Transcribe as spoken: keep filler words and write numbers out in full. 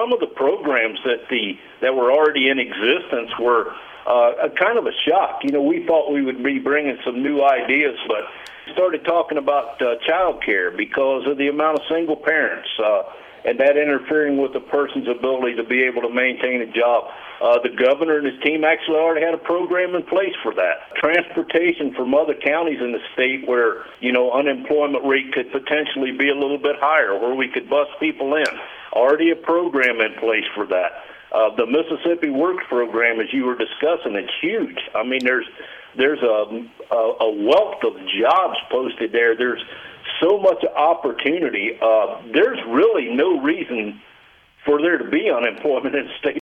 some of the programs that the that were already in existence were uh, a kind of a shock. You know, we thought we would be bringing some new ideas, but started talking about uh, child care because of the amount of single parents uh, and that interfering with a person's ability to be able to maintain a job. Uh, the governor and his team actually already had a program in place for that. Transportation from other counties in the state where, you know, unemployment rate could potentially be a little bit higher, where we could bus people in. Already a program in place for that. Uh, the Mississippi Works program, as you were discussing, it's huge. I mean, there's there's a, a, a wealth of jobs posted there. There's so much opportunity. Uh, there's really no reason for there to be unemployment in the state.